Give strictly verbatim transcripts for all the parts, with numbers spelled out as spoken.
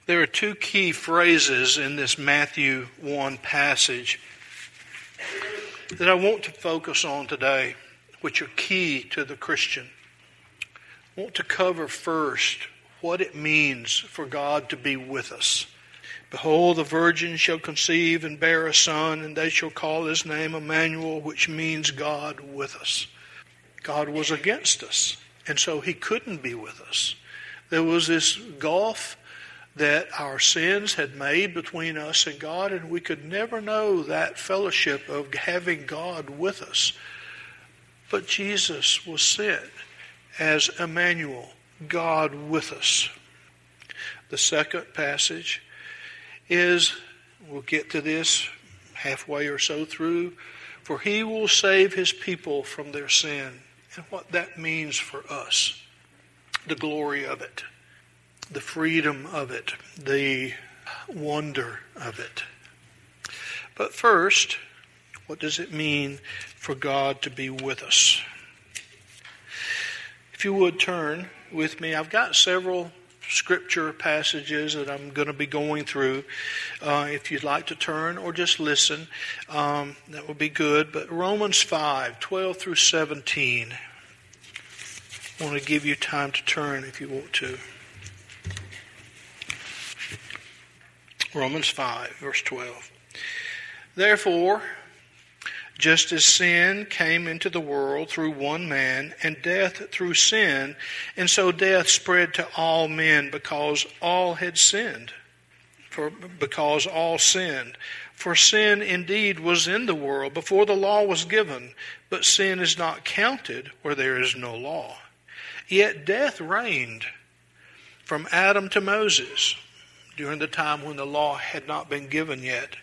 There are two key phrases in this Matthew one passage that I want to focus on today, which are key to the Christian. I want to cover first what it means for God to be with us. Behold, the virgin shall conceive and bear a son, and they shall call his name Emmanuel, which means God with us. God was against us, and so he couldn't be with us. There was this gulf that our sins had made between us and God, and we could never know that fellowship of having God with us. But Jesus was sent as Emmanuel, God with us. The second passage is, we'll get to this halfway or so through, for he will save his people from their sin. And what that means for us, the glory of it, the freedom of it, the wonder of it. But first, what does it mean for God to be with us? If you would turn with me, I've got several scripture passages that I'm going to be going through. Uh, if you'd like to turn or just listen, um, that would be good. But Romans five, twelve through seventeen. I want to give you time to turn if you want to. Romans five, verse twelve. Therefore, just as sin came into the world through one man, and death through sin, and so death spread to all men because all had sinned. For because all sinned. For sin indeed was in the world before the law was given, but sin is not counted where there is no law. Yet death reigned from Adam to Moses, during the time when the law had not been given yet.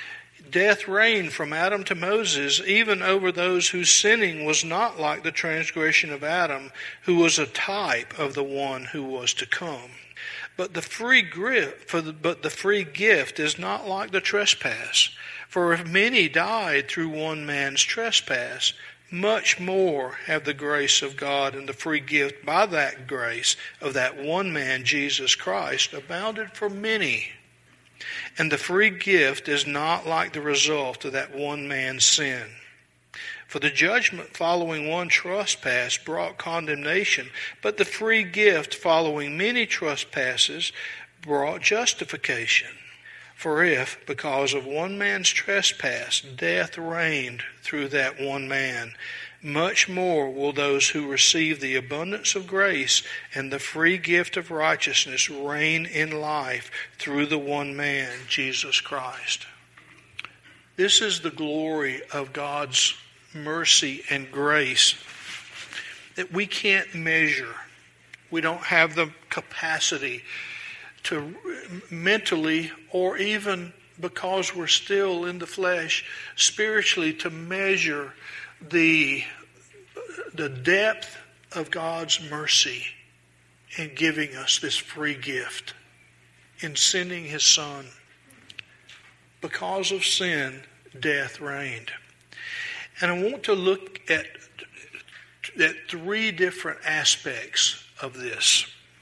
Death reigned from Adam to Moses, even over those whose sinning was not like the transgression of Adam, who was a type of the one who was to come. But the free gift, for the, but the free gift is not like the trespass. For if many died through one man's trespass, much more have the grace of God and the free gift by that grace of that one man, Jesus Christ, abounded for many. And the free gift is not like the result of that one man's sin. For the judgment following one trespass brought condemnation, but the free gift following many trespasses brought justification. For if, because of one man's trespass, death reigned through that one man, much more will those who receive the abundance of grace and the free gift of righteousness reign in life through the one man, Jesus Christ. This is the glory of God's mercy and grace that we can't measure. We don't have the capacity to mentally, or even because we're still in the flesh, spiritually, to measure the, the depth of God's mercy in giving us this free gift, in sending His Son. Because of sin, death reigned. And I want to look at, at three different aspects of this.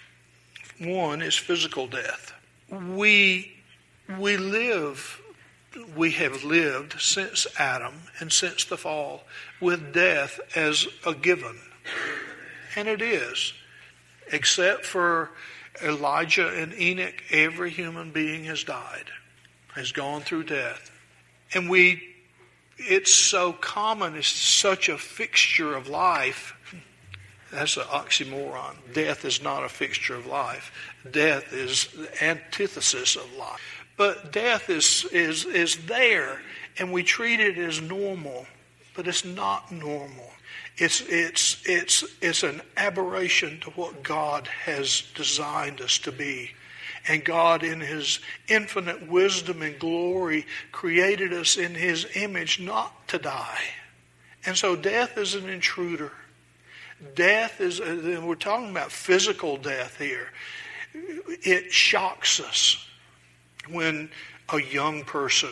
One is physical death. We, we live, we have lived since Adam and since the fall with death as a given. And it is. Except for Elijah and Enoch, every human being has died, has gone through death. And we, it's so common, it's such a fixture of life. That's an oxymoron. Death is not a fixture of life. Death is the antithesis of life. But death is, is, is there, and we treat it as normal, but it's not normal. It's, it's, it's, it's an aberration to what God has designed us to be. And God, in His infinite wisdom and glory, created us in His image not to die. And so death is an intruder. Death is, we're talking about physical death here. It shocks us when a young person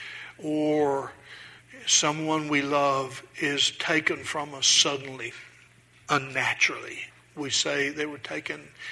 or someone we love is taken from us suddenly, unnaturally. We say they were taken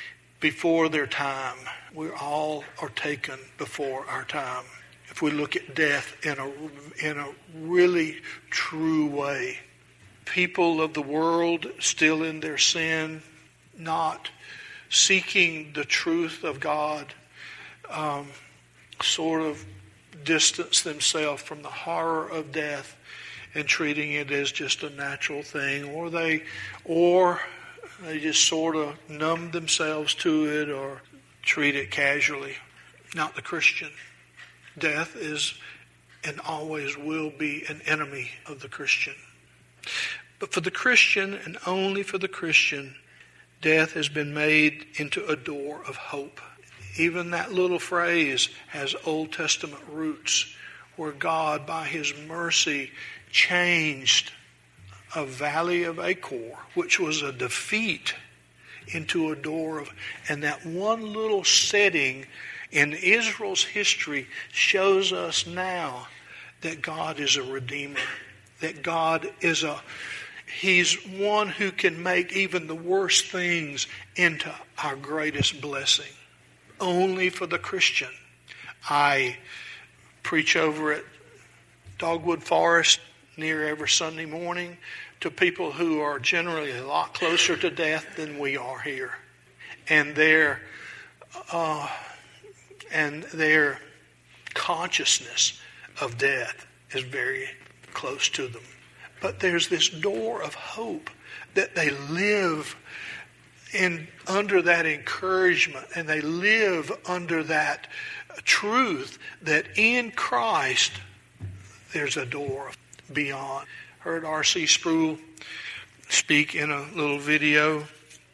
before their time. We all are taken before our time. If we look at death in a, in a really true way. People of the world still in their sin, not seeking the truth of God, um, sort of distance themselves from the horror of death and treating it as just a natural thing, or they, or they just sort of numb themselves to it or treat it casually. Not the Christian. Death is and always will be an enemy of the Christian. But for the Christian, and only for the Christian, death has been made into a door of hope. Even that little phrase has Old Testament roots, where God, by His mercy, changed a valley of Achor, which was a defeat, into a door of... And that one little setting in Israel's history shows us now that God is a redeemer, that God is a... He's one who can make even the worst things into our greatest blessing. Only for the Christian. I preach over at Dogwood Forest near every Sunday morning to people who are generally a lot closer to death than we are here. And their, uh, and their consciousness of death is very close to them. But there's this door of hope that they live in under that encouragement, and they live under that truth that in Christ there's a door beyond. Heard R C Sproul speak in a little video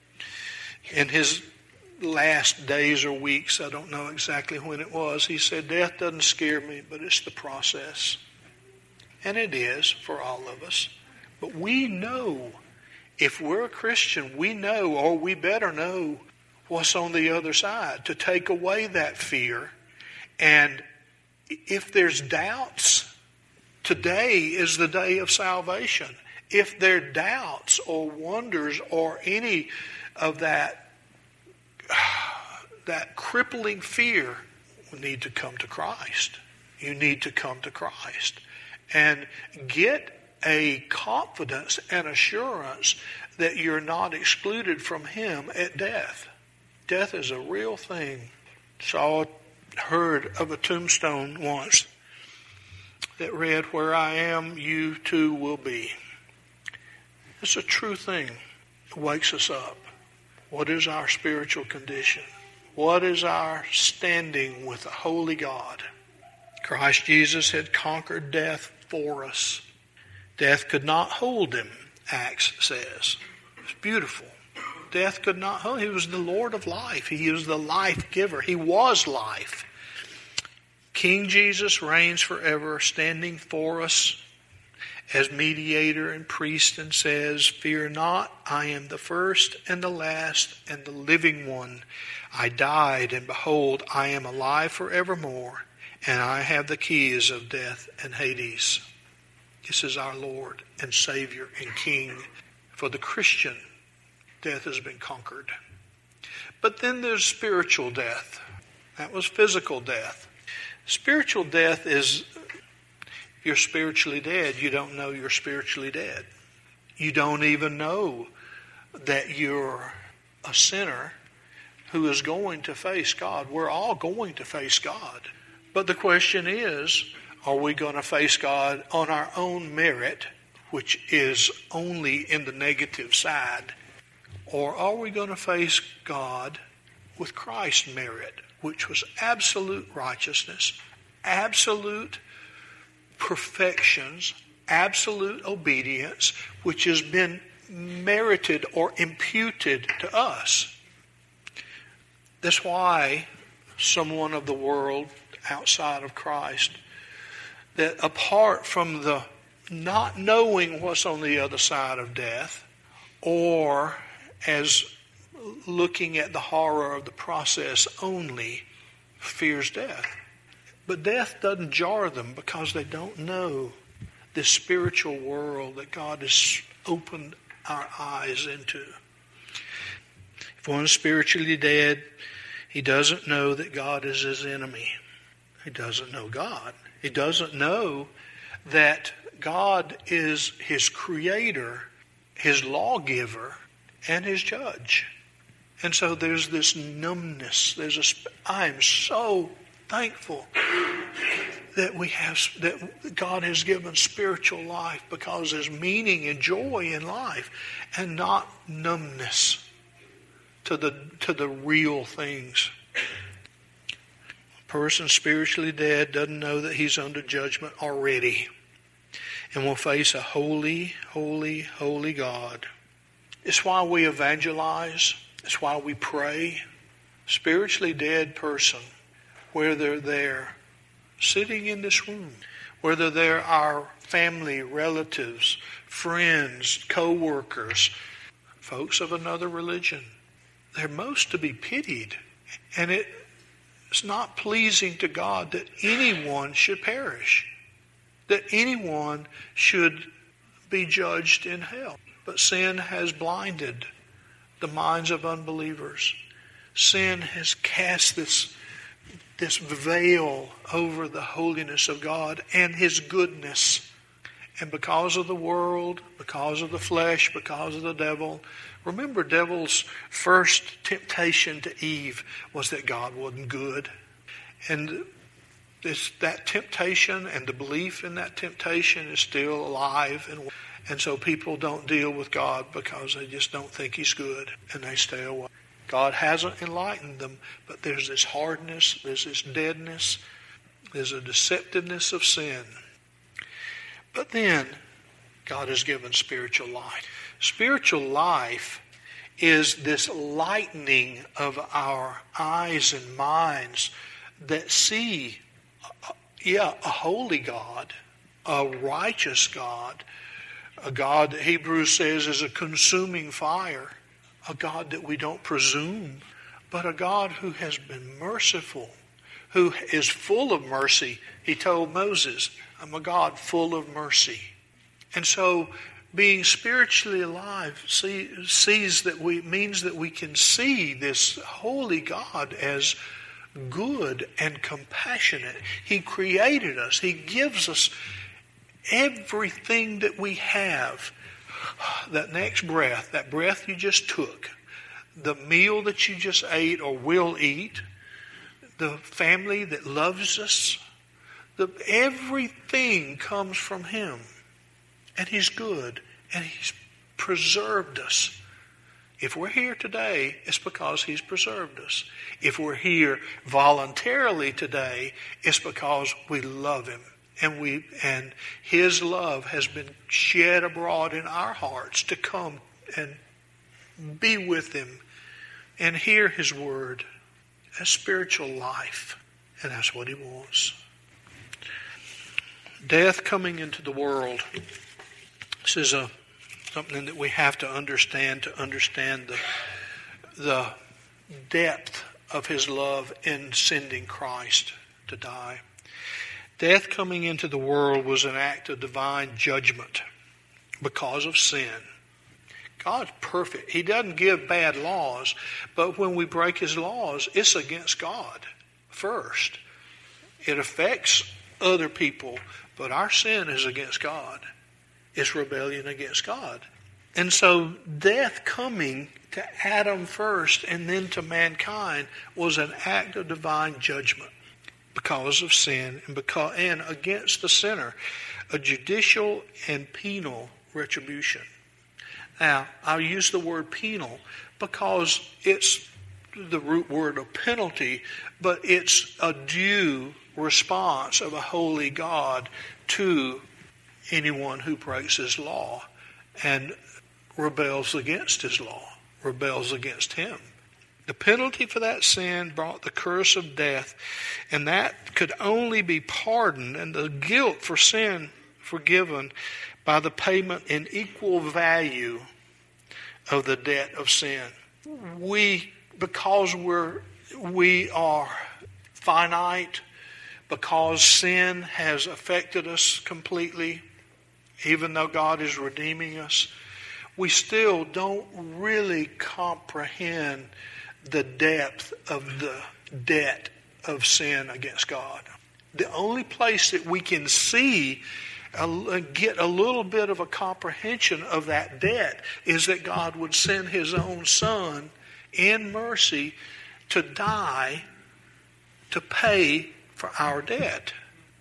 in his last days or weeks. I don't know exactly when it was. He said, death doesn't scare me, but it's the process. And it is for all of us. But we know, if we're a Christian, we know, or we better know, what's on the other side, to take away that fear. And if there's doubts, today is the day of salvation. If there are doubts or wonders or any of that, that crippling fear, we need to come to Christ. You need to come to Christ. And get a confidence and assurance that you're not excluded from Him at death. Death is a real thing. Saw, heard of a tombstone once that read, where I am, you too will be. It's a true thing. It wakes us up. What is our spiritual condition? What is our standing with the holy God? Christ Jesus had conquered death for us. Death could not hold Him, Acts says. It's beautiful. Death could not hold Him. He was the Lord of life. He was the life giver. He was life. King Jesus reigns forever, standing for us as mediator and priest, and says, fear not, I am the first and the last and the living one. I died, and behold, I am alive forevermore, and I have the keys of death and Hades. This is our Lord and Savior and King. For the Christian, death has been conquered. But then there's spiritual death. That was physical death. Spiritual death is, if you're spiritually dead, you don't know you're spiritually dead. You don't even know that you're a sinner who is going to face God. We're all going to face God. But the question is, are we going to face God on our own merit, which is only in the negative side? Or are we going to face God with Christ's merit, which was absolute righteousness, absolute perfections, absolute obedience, which has been merited or imputed to us? That's why someone of the world outside of Christ, that apart from the not knowing what's on the other side of death, or as looking at the horror of the process only, fears death. But death doesn't jar them because they don't know the spiritual world that God has opened our eyes into. If one's spiritually dead, he doesn't know that God is his enemy. He doesn't know God. He doesn't know that God is his creator, his lawgiver, and his judge. And so there's this numbness. There's a. I am so thankful that we have that God has given spiritual life, because there's meaning and joy in life, and not numbness to the to the real things. A person spiritually dead doesn't know that he's under judgment already, and will face a holy, holy, holy God. It's why we evangelize. It's why we pray. Spiritually dead person, whether they're sitting in this room, whether they're our family, relatives, friends, co-workers, folks of another religion, they're most to be pitied. And it, it's not pleasing to God that anyone should perish, that anyone should be judged in hell. But sin has blinded the minds of unbelievers. Sin has cast this, this veil over the holiness of God and his goodness. And because of the world, because of the flesh, because of the devil, remember, devil's first temptation to Eve was that God wasn't good. And this, that temptation and the belief in that temptation is still alive. And, and so people don't deal with God because they just don't think he's good, and they stay away. God hasn't enlightened them, but there's this hardness, there's this deadness, there's a deceptiveness of sin. But then, God has given spiritual life. Spiritual life is this lightening of our eyes and minds that see, yeah, a holy God, a righteous God, a God that Hebrews says is a consuming fire, a God that we don't presume, but a God who has been merciful, who is full of mercy. He told Moses, I'm a God full of mercy. And so being spiritually alive see, sees that we means that we can see this holy God as good and compassionate. He created us. He gives us everything that we have. That next breath, that breath you just took, the meal that you just ate or will eat, the family that loves us, the, everything comes from him. And he's good, and he's preserved us. If we're here today, it's because he's preserved us. If we're here voluntarily today, it's because we love him. And we and his love has been shed abroad in our hearts to come and be with him and hear his word. A spiritual life. And that's what he wants. Death coming into the world. This is a something that we have to understand to understand the, the depth of his love in sending Christ to die. Death coming into the world was an act of divine judgment because of sin. God's perfect. He doesn't give bad laws, but when we break his laws, it's against God first. It affects other people, but our sin is against God. It's rebellion against God. And so death coming to Adam first and then to mankind was an act of divine judgment because of sin and because and against the sinner, a judicial and penal retribution. Now, I'll use the word penal because it's the root word of penalty, but it's a due response of a holy God to anyone who breaks his law and rebels against his law, rebels against him. The penalty for that sin brought the curse of death, and that could only be pardoned and the guilt for sin forgiven by the payment in equal value of the debt of sin. We, because we're, we are finite, because sin has affected us completely, even though God is redeeming us, we still don't really comprehend the depth of the debt of sin against God. The only place that we can see, uh, get a little bit of a comprehension of that debt is that God would send His own Son in mercy to die to pay for our debt.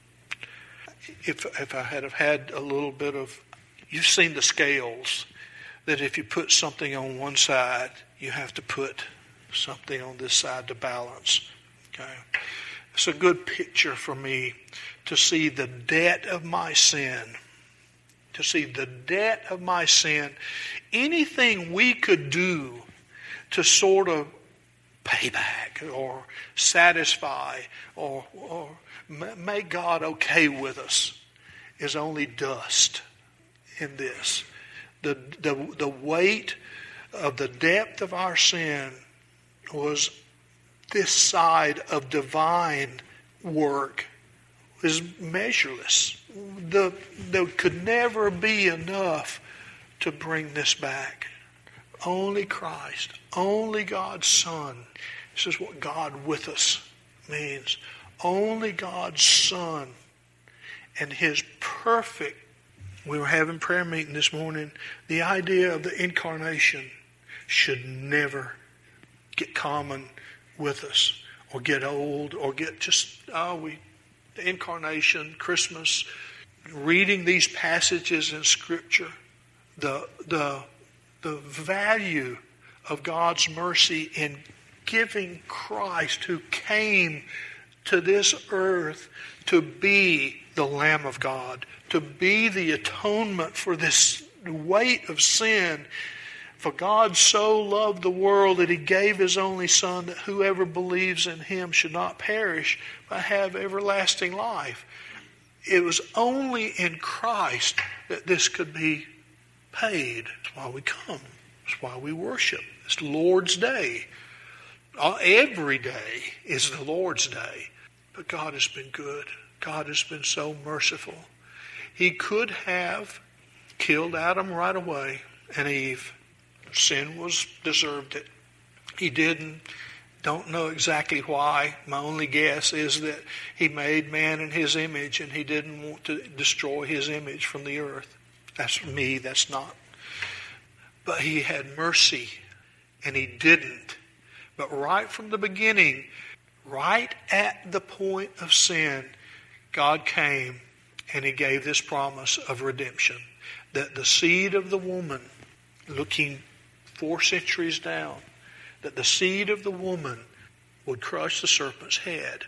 If, if I had have had a little bit of, you've seen the scales, that if you put something on one side, you have to put something on this side to balance. Okay, it's a good picture for me to see the debt of my sin. To see the debt of my sin. Anything we could do to sort of pay back or satisfy or, or make God okay with us is only dust in this. The, the, the weight of the depth of our sin was this side of divine work is measureless. The, there could never be enough to bring this back. Only Christ, only God's Son. This is what God with us means. Only God's Son and His perfect, we were having prayer meeting this morning, the idea of the incarnation should never get common with us or get old or get just, oh, we, the incarnation, Christmas, reading these passages in Scripture, the, the, the value of God's mercy in giving Christ who came to this earth to be the Lamb of God, to be the atonement for this weight of sin. For God so loved the world that He gave His only Son, that whoever believes in Him should not perish but have everlasting life. It was only in Christ that this could be paid. That's why we come. That's why we worship. It's Lord's Day. Every day is the Lord's Day. But God has been good. God has been so merciful. He could have killed Adam right away and Eve. Sin was deserved it. He didn't. Don't know exactly why. My only guess is that He made man in His image and He didn't want to destroy His image from the earth. That's me. That's not. But He had mercy and He didn't. But right from the beginning, right at the point of sin, God came and He gave this promise of redemption. That the seed of the woman, looking four centuries down, that the seed of the woman would crush the serpent's head.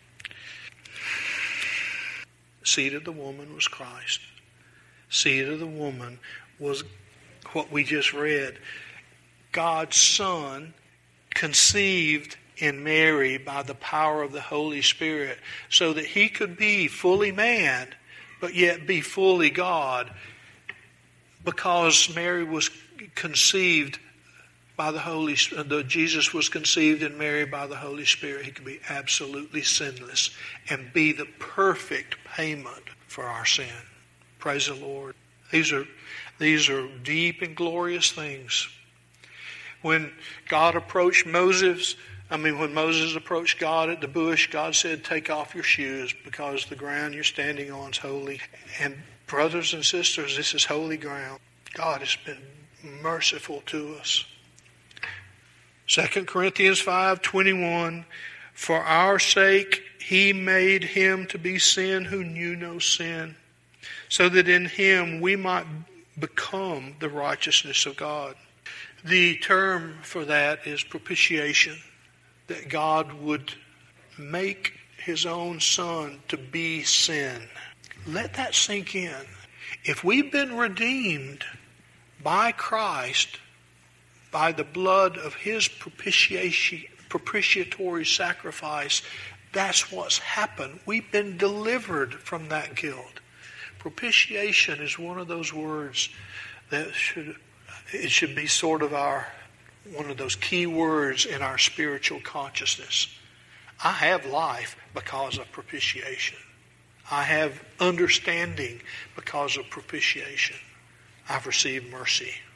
The seed of the woman was Christ. Seed of the woman was what we just read. God's Son conceived in Mary by the power of the Holy Spirit so that He could be fully man but yet be fully God, because Mary was conceived by the Holy Spirit. Jesus was conceived in Mary by the Holy Spirit. He could be absolutely sinless and be the perfect payment for our sin. Praise the Lord. These are these are deep and glorious things. When God approached Moses, I mean when Moses approached God at the bush, God said, "Take off your shoes because the ground you're standing on is holy." And brothers and sisters, this is holy ground. God has been merciful to us. Second Corinthians five twenty-one, for our sake He made Him to be sin who knew no sin, so that in Him we might become the righteousness of God. The term for that is propitiation, that God would make His own Son to be sin. Let that sink in. If we've been redeemed by Christ, by the blood of His propitiation, propitiatory sacrifice, that's what's happened. We've been delivered from that guilt. Propitiation is one of those words that should, it should be sort of our, one of those key words in our spiritual consciousness. I have life because of propitiation. I have understanding because of propitiation. I've received mercy.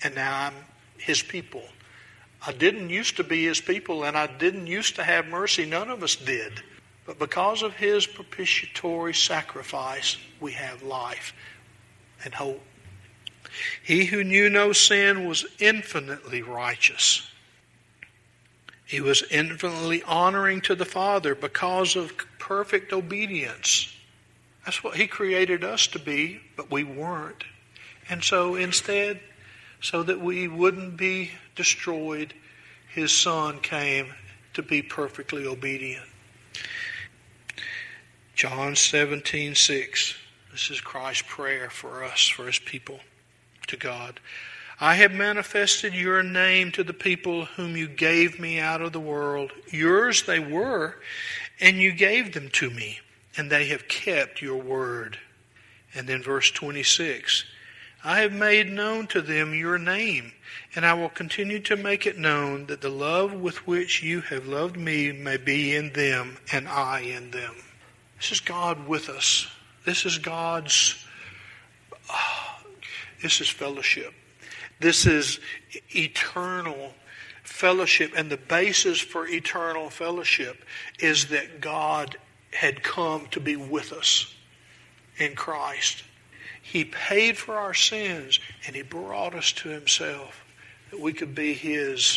and now I'm his people. I didn't used to be his people, and I didn't used to have mercy. None of us did. But because of his propitiatory sacrifice, we have life and hope. He who knew no sin was infinitely righteous. He was infinitely honoring to the Father because of perfect obedience. That's what he created us to be, but we weren't. And so instead, so that we wouldn't be destroyed, his Son came to be perfectly obedient. John seventeen six. This is Christ's prayer for us, for his people, to God. I have manifested your name to the people whom you gave me out of the world. Yours they were, and you gave them to me, and they have kept your word. And then verse twenty-six. I have made known to them your name, and I will continue to make it known, that the love with which you have loved me may be in them, and I in them. This is God with us. This is God's, oh, this is fellowship. This is eternal fellowship. And the basis for eternal fellowship is that God had come to be with us in Christ. He paid for our sins, and he brought us to himself, that we could be his.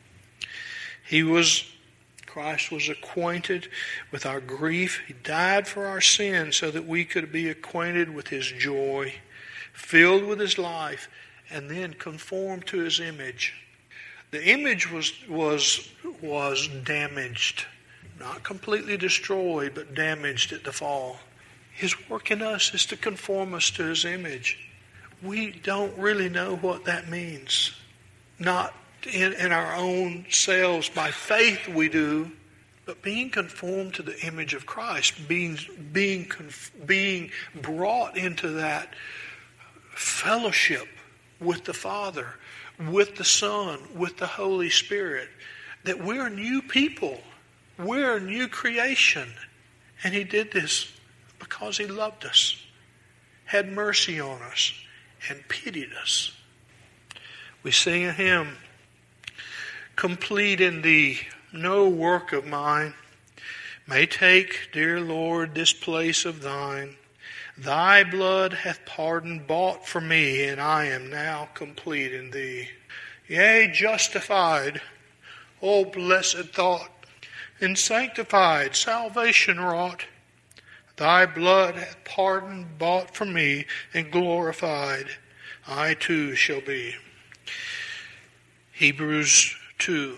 He was, Christ was acquainted with our grief. He died for our sins so that we could be acquainted with his joy, filled with his life, and then conformed to his image. The image was was was damaged, not completely destroyed, but damaged at the fall. His work in us is to conform us to his image. We don't really know what that means. Not in, in our own selves. By faith we do, but being conformed to the image of Christ, being being being brought into that fellowship with the Father, with the Son, with the Holy Spirit, that we're new people. We're a new creation. And he did this because he loved us, had mercy on us, and pitied us. We sing a hymn, complete in thee, no work of mine may take, dear Lord, this place of thine. Thy blood hath pardon bought for me, and I am now complete in thee. Yea, justified, O blessed thought, and sanctified, salvation wrought. Thy blood hath pardon bought for me, and glorified I too shall be. Hebrews two,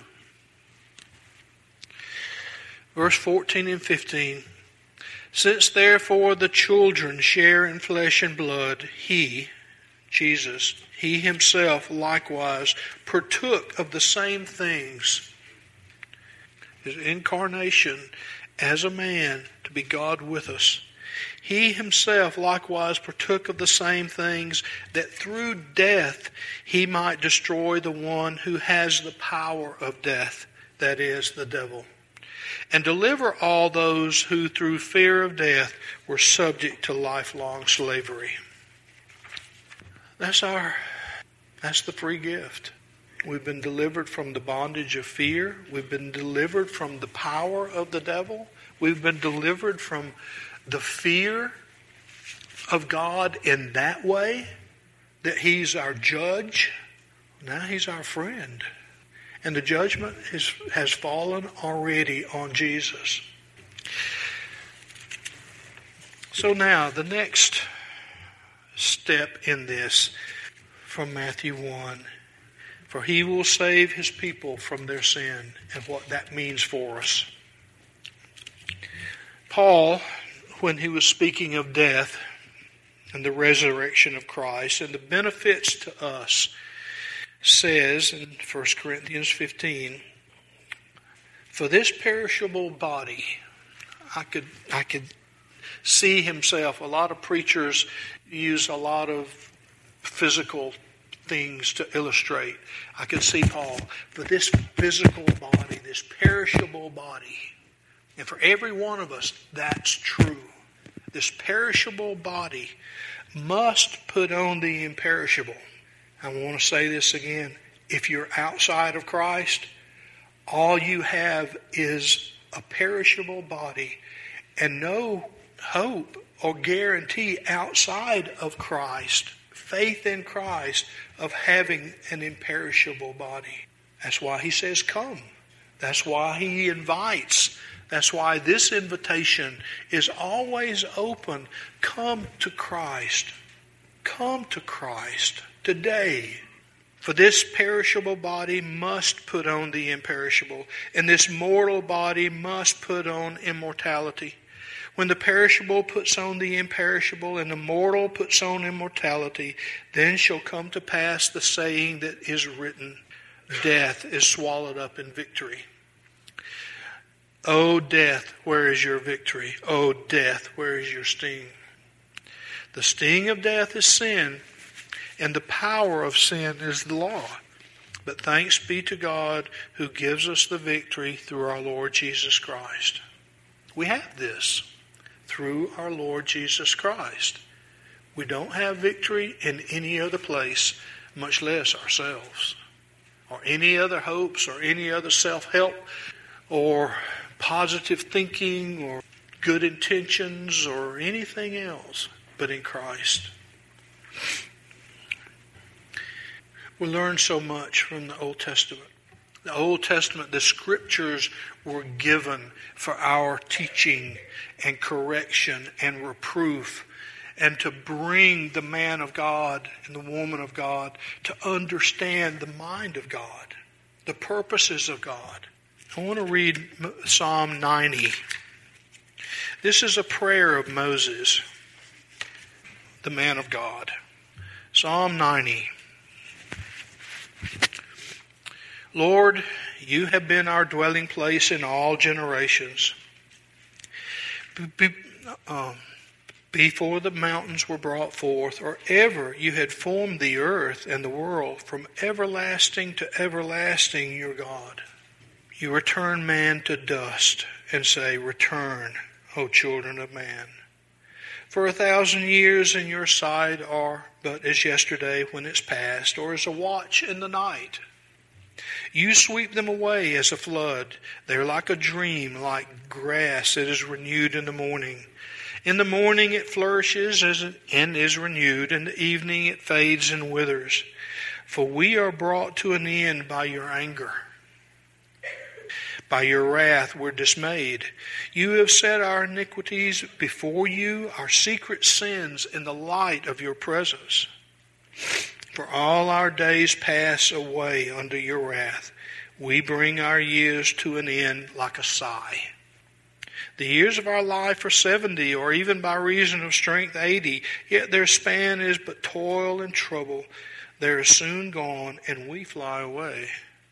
verse fourteen and fifteen. Since therefore the children share in flesh and blood, he, Jesus, he himself likewise partook of the same things. His incarnation as a man to be God with us. He himself likewise partook of the same things, that through death he might destroy the one who has the power of death, that is, the devil, and deliver all those who through fear of death were subject to lifelong slavery. That's our, that's the free gift. We've been delivered from the bondage of fear. We've been delivered from the power of the devil. We've been delivered from the fear of God in that way, that he's our judge. Now he's our friend. And the judgment is, has fallen already on Jesus. So now, the next step in this from Matthew one. For he will save his people from their sin, and what that means for us. Paul, when he was speaking of death and the resurrection of Christ and the benefits to us, says in First Corinthians fifteen, for this perishable body, I could I could see himself. A lot of preachers use a lot of physical things to illustrate. I could see Paul, for this physical body, this perishable body, and for every one of us, that's true. This perishable body must put on the imperishable. I want to say this again. If you're outside of Christ, all you have is a perishable body and no hope or guarantee outside of Christ, faith in Christ, of having an imperishable body. That's why he says come. That's why he invites. That's why this invitation is always open. Come to Christ. Come to Christ today. For this perishable body must put on the imperishable, and this mortal body must put on immortality. When the perishable puts on the imperishable, and the mortal puts on immortality, then shall come to pass the saying that is written, death is swallowed up in victory. O death, where is your victory? O death, where is your sting? The sting of death is sin, and the power of sin is the law. But thanks be to God who gives us the victory through our Lord Jesus Christ. We have this through our Lord Jesus Christ. We don't have victory in any other place, much less ourselves, or any other hopes, or any other self-help, or positive thinking, or good intentions, or anything else, but in Christ. We learn so much from the Old Testament. The Old Testament, the Scriptures were given for our teaching and correction and reproof, and to bring the man of God and the woman of God to understand the mind of God, the purposes of God. I want to read Psalm ninety. This is a prayer of Moses, the man of God. Psalm ninety. Lord, you have been our dwelling place in all generations. Be, be, um, before the mountains were brought forth, or ever you had formed the earth and the world, from everlasting to everlasting, your God. You return man to dust and say, return, O children of man. For a thousand years in your sight are but as yesterday when it's past, or as a watch in the night. You sweep them away as a flood. They are like a dream, like grass that is renewed in the morning. In the morning it flourishes and is renewed. In the evening it fades and withers. For we are brought to an end by your anger. By your wrath we're dismayed. You have set our iniquities before you, our secret sins in the light of your presence. For all our days pass away under your wrath. We bring our years to an end like a sigh. The years of our life are seventy, or even by reason of strength eighty. Yet their span is but toil and trouble. They are soon gone, and we fly away.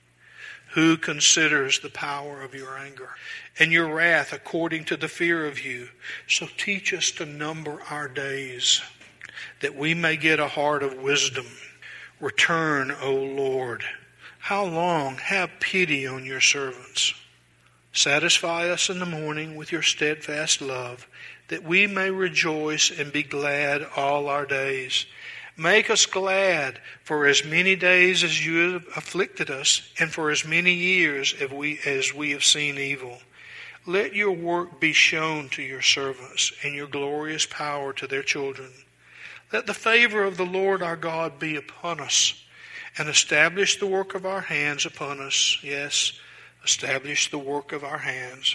Who considers the power of your anger and your wrath according to the fear of you? So teach us to number our days, that we may get a heart of wisdom. Return, O Lord. How long? Have pity on your servants. Satisfy us in the morning with your steadfast love, that we may rejoice and be glad all our days. Make us glad for as many days as you have afflicted us, and for as many years as we, as we have seen evil. Let your work be shown to your servants, and your glorious power to their children. Let the favor of the Lord our God be upon us, and establish the work of our hands upon us. Yes, establish the work of our hands.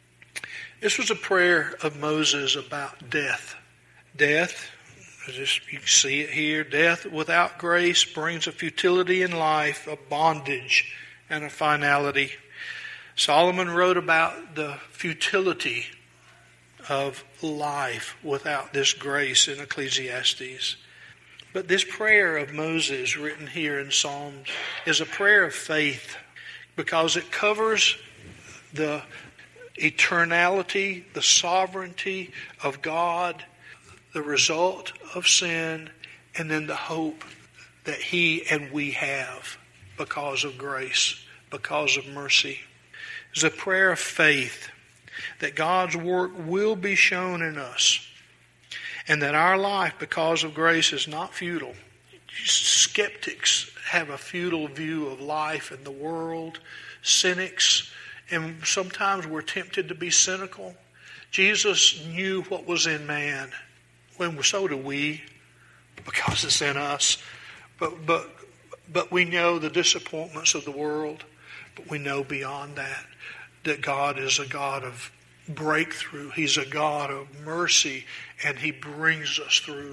This was a prayer of Moses about death. Death, just, you can see it here, death without grace brings a futility in life, a bondage, and a finality. Solomon wrote about the futility of life without this grace in Ecclesiastes. But this prayer of Moses written here in Psalms is a prayer of faith, because it covers the eternality, the sovereignty of God, the result of sin, and then the hope that He and we have because of grace, because of mercy. It's a prayer of faith that God's work will be shown in us, and that our life, because of grace, is not futile. skeptics have a futile view of life and the world, cynics, and sometimes we're tempted to be cynical. Jesus knew what was in man. When so do we, because it's in us. But but but we know the disappointments of the world. But we know beyond that that God is a God of breakthrough. He's a God of mercy, and He brings us through.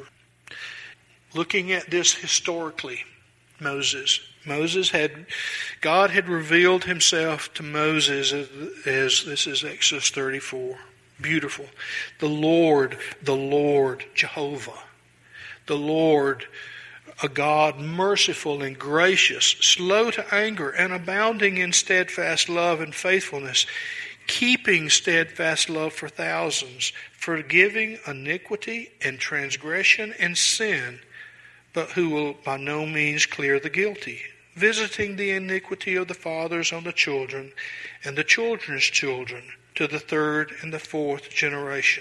Looking at this historically, Moses. Moses had, God had revealed Himself to Moses as, as this is Exodus thirty-four. Beautiful. The Lord, the Lord, Jehovah. The Lord, a God merciful and gracious, slow to anger, and abounding in steadfast love and faithfulness, keeping steadfast love for thousands, forgiving iniquity and transgression and sin, but who will by no means clear the guilty, visiting the iniquity of the fathers on the children and the children's children to the third and the fourth generation.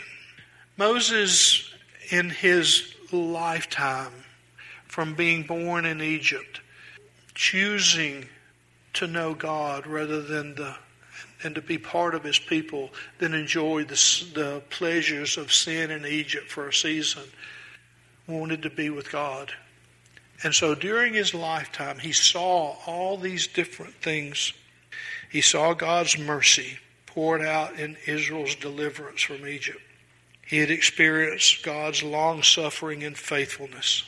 Moses, in his lifetime, from being born in Egypt, choosing to know God rather than the and to be part of His people, than enjoy the, the pleasures of sin in Egypt for a season, wanted to be with God. And so during his lifetime, he saw all these different things. He saw God's mercy poured out in Israel's deliverance from Egypt. He had experienced God's long-suffering and faithfulness.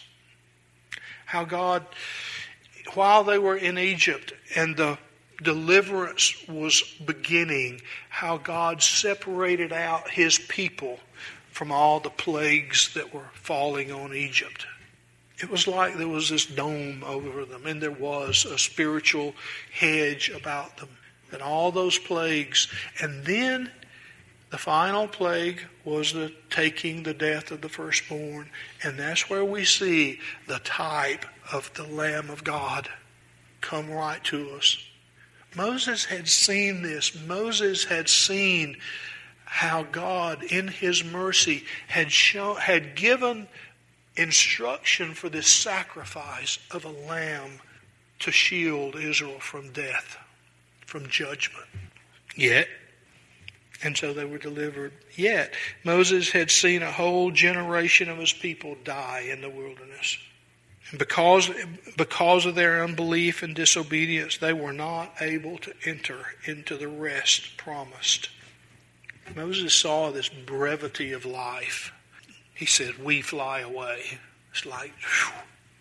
How God, while they were in Egypt and the deliverance was beginning, how God separated out His people from all the plagues that were falling on Egypt. It was like there was this dome over them, and there was a spiritual hedge about them. And all those plagues. And then the final plague was the taking the death of the firstborn. And that's where we see the type of the Lamb of God come right to us. Moses had seen this. Moses had seen how God, in His mercy, had shown, had given instruction for this sacrifice of a lamb to shield Israel from death, from judgment. Yet, and so they were delivered. Yet, Moses had seen a whole generation of his people die in the wilderness. And because, because of their unbelief and disobedience, they were not able to enter into the rest promised. Moses saw this brevity of life. He said, we fly away. It's like, whew.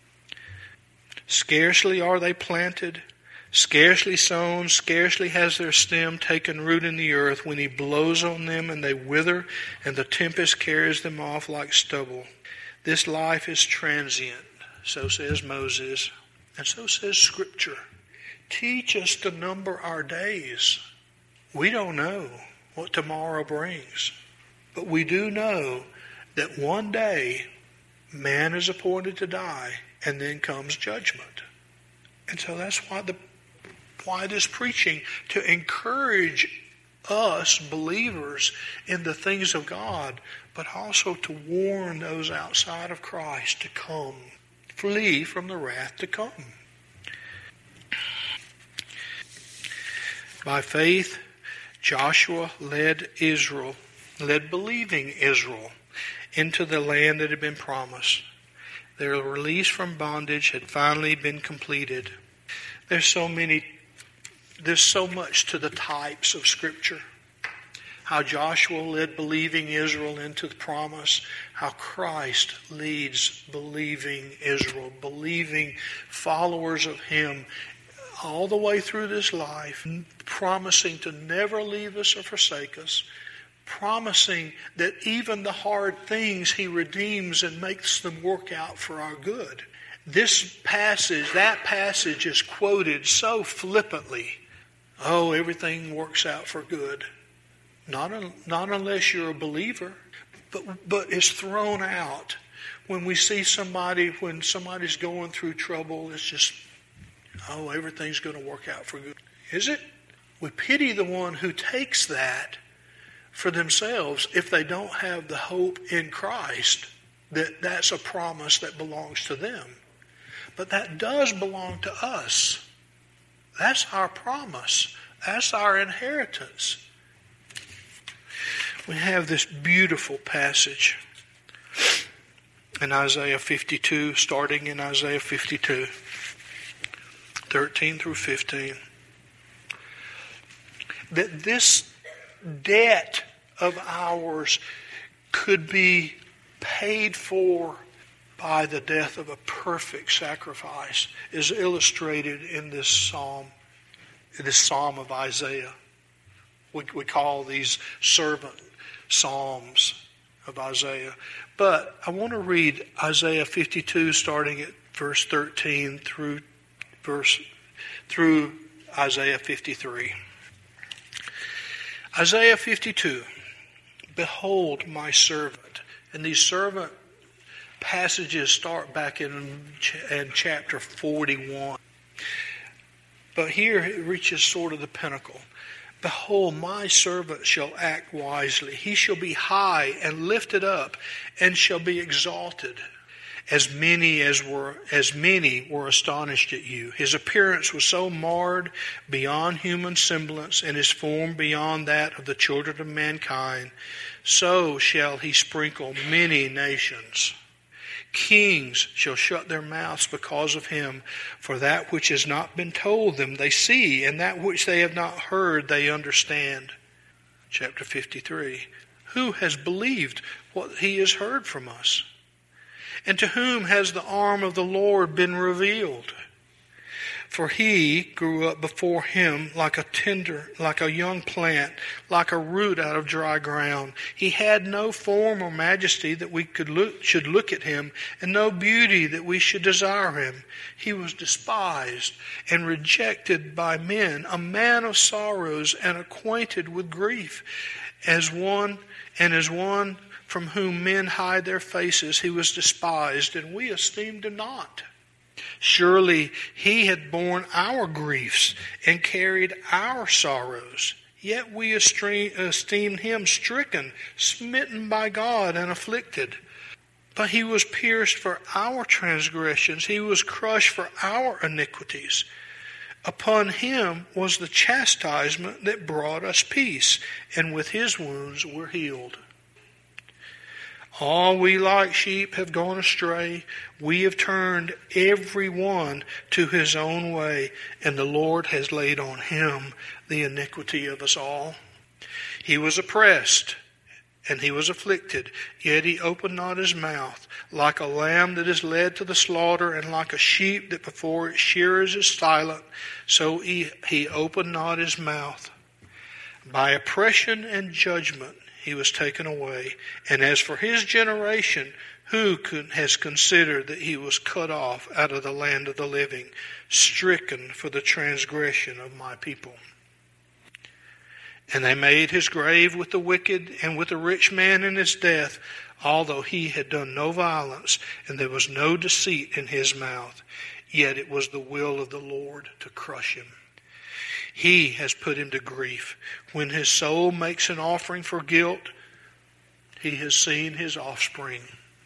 Scarcely are they planted, scarcely sown, scarcely has their stem taken root in the earth, when He blows on them and they wither, and the tempest carries them off like stubble. This life is transient, so says Moses, and so says Scripture. Teach us to number our days. We don't know what tomorrow brings, but we do know that one day man is appointed to die, and then comes judgment. And so that's why the why this preaching, to encourage us believers in the things of God, but also to warn those outside of Christ to come, flee from the wrath to come. By faith, Joshua led Israel, led believing Israel, into the land that had been promised. Their release from bondage had finally been completed. There's so many, there's so much to the types of Scripture. How Joshua led believing Israel into the promise. How Christ leads believing Israel, believing followers of Him all the way through this life, promising to never leave us or forsake us, promising that even the hard things He redeems and makes them work out for our good. This passage, that passage is quoted so flippantly. Oh, everything works out for good. Not, un, not unless you're a believer, but, but it's thrown out. When we see somebody, when somebody's going through trouble, it's just, oh, everything's going to work out for good. Is it? We pity the one who takes that for themselves if they don't have the hope in Christ that that's a promise that belongs to them. But that does belong to us. That's our promise. That's our inheritance. We have this beautiful passage in Isaiah fifty-two, starting in Isaiah fifty-two, thirteen through fifteen. That this debt of ours could be paid for by the death of a perfect sacrifice is illustrated in this psalm, in this psalm of Isaiah. We, we call these servant psalms of Isaiah. But I want to read Isaiah fifty-two, starting at verse thirteen through verse through Isaiah fifty-three. Isaiah fifty-two, behold my servant. And these servant passages start back in, in chapter forty-one. But here it reaches sort of the pinnacle. Behold, my servant shall act wisely. He shall be high and lifted up, and shall be exalted. As many as were as many were astonished at you. His appearance was so marred beyond human semblance, and his form beyond that of the children of mankind. So shall he sprinkle many nations. Kings shall shut their mouths because of him, for that which has not been told them they see, and that which they have not heard they understand. Chapter fifty-three. Who has believed what he has heard from us? And to whom has the arm of the Lord been revealed? For he grew up before him like a tender, like a young plant, like a root out of dry ground. He had no form or majesty that we could look, should look at him, and no beauty that we should desire him. He was despised and rejected by men, a man of sorrows and acquainted with grief, as one and as one from whom men hide their faces. He was despised, and we esteemed him not. Surely he had borne our griefs and carried our sorrows. Yet we esteemed him stricken, smitten by God, and afflicted. But he was pierced for our transgressions. He was crushed for our iniquities. Upon him was the chastisement that brought us peace, and with his wounds we're healed. All we like sheep have gone astray. We have turned every one to his own way, and the Lord has laid on him the iniquity of us all. He was oppressed, and he was afflicted, yet he opened not his mouth. Like a lamb that is led to the slaughter, and like a sheep that before its shearers is silent, so he, he opened not his mouth. By oppression and judgment he was taken away. And as for his generation, who has considered that he was cut off out of the land of the living, stricken for the transgression of my people? And they made his grave with the wicked and with the rich man in his death, although he had done no violence, and there was no deceit in his mouth. Yet it was the will of the Lord to crush him. He has put him to grief. When his soul makes an offering for guilt, he has seen his offspring.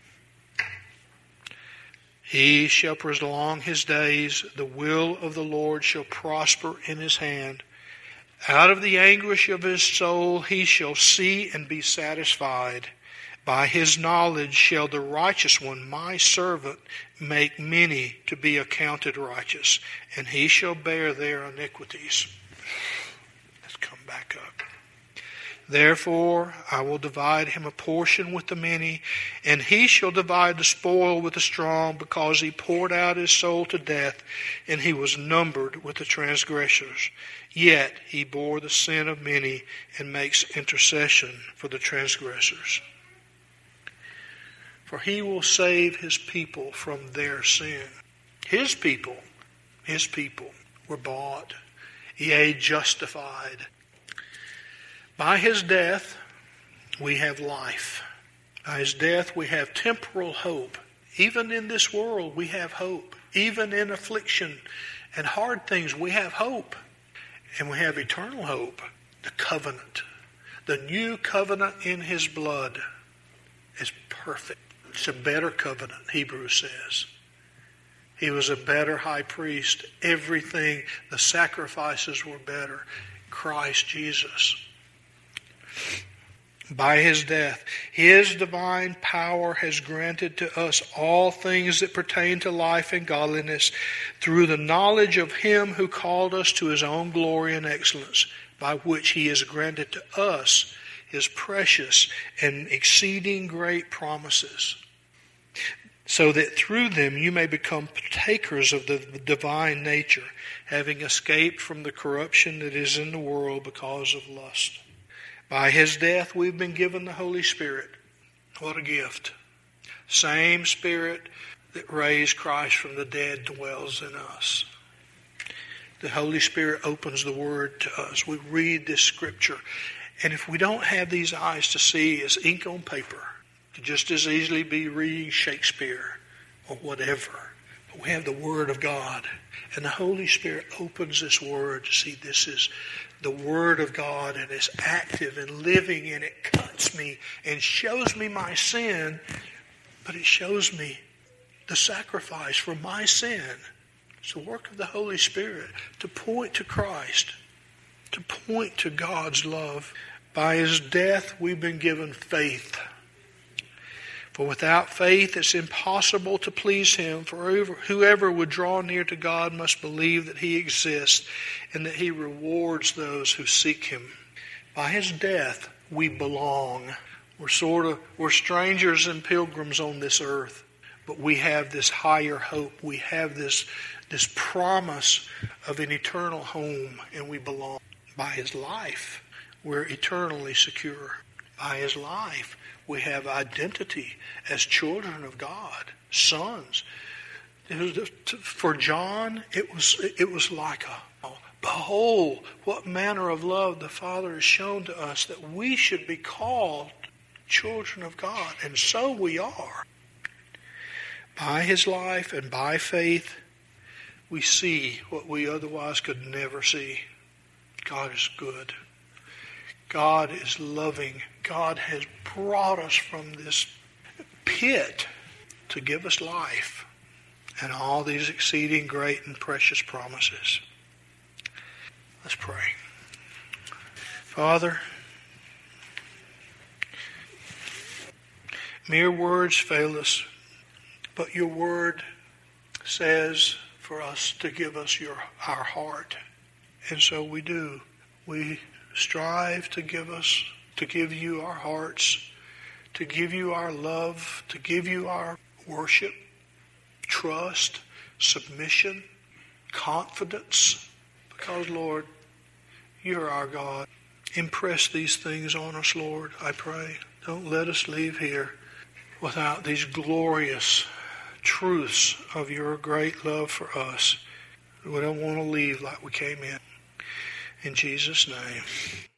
He shall prolong his days. The will of the Lord shall prosper in his hand. Out of the anguish of his soul he shall see and be satisfied. By his knowledge shall the righteous one, my servant, make many to be accounted righteous, and he shall bear their iniquities. Let's come back up. Therefore I will divide him a portion with the many, and he shall divide the spoil with the strong, because he poured out his soul to death, and he was numbered with the transgressors. Yet he bore the sin of many, and makes intercession for the transgressors. For he will save his people from their sin. His people, his people were bought, yea, justified. By his death, we have life. By his death, we have temporal hope. Even in this world, we have hope. Even in affliction and hard things, we have hope. And we have eternal hope, the covenant. The new covenant in his blood is perfect. It's a better covenant, Hebrews says. He was a better high priest. Everything, the sacrifices were better. Christ Jesus. By his death, his divine power has granted to us all things that pertain to life and godliness through the knowledge of him who called us to his own glory and excellence, by which he has granted to us his precious and exceeding great promises, so that through them you may become partakers of the divine nature, having escaped from the corruption that is in the world because of lust. By his death we've been given the Holy Spirit. What a gift. Same Spirit that raised Christ from the dead dwells in us. The Holy Spirit opens the Word to us. We read this Scripture. And if we don't have these eyes to see as ink on paper, could just as easily be reading Shakespeare or whatever. But we have the Word of God. And the Holy Spirit opens this Word to see this is the Word of God, and it's active and living, and it cuts me and shows me my sin, but it shows me the sacrifice for my sin. It's the work of the Holy Spirit to point to Christ, to point to God's love. By his death we've been given faith. For without faith it's impossible to please him. For whoever would draw near to God must believe that he exists and that he rewards those who seek him. By his death we belong. We're sort of we're strangers and pilgrims on this earth, but we have this higher hope. We have this this promise of an eternal home, and we belong. By his life we're eternally secure. By his life we have identity as children of God, sons. It was, for John, it was it was like a, behold, what manner of love the Father has shown to us, that we should be called children of God. And so we are. By his life and by faith, we see what we otherwise could never see. God is good. God is loving. God has brought us from this pit to give us life and all these exceeding great and precious promises. Let's pray. Father, mere words fail us, but your word says for us to give us your our heart. And so we do. We strive to give us, to give you our hearts, to give you our love, to give you our worship, trust, submission, confidence. Because, Lord, you're our God. Impress these things on us, Lord, I pray. Don't let us leave here without these glorious truths of your great love for us. We don't want to leave like we came in. In Jesus' name.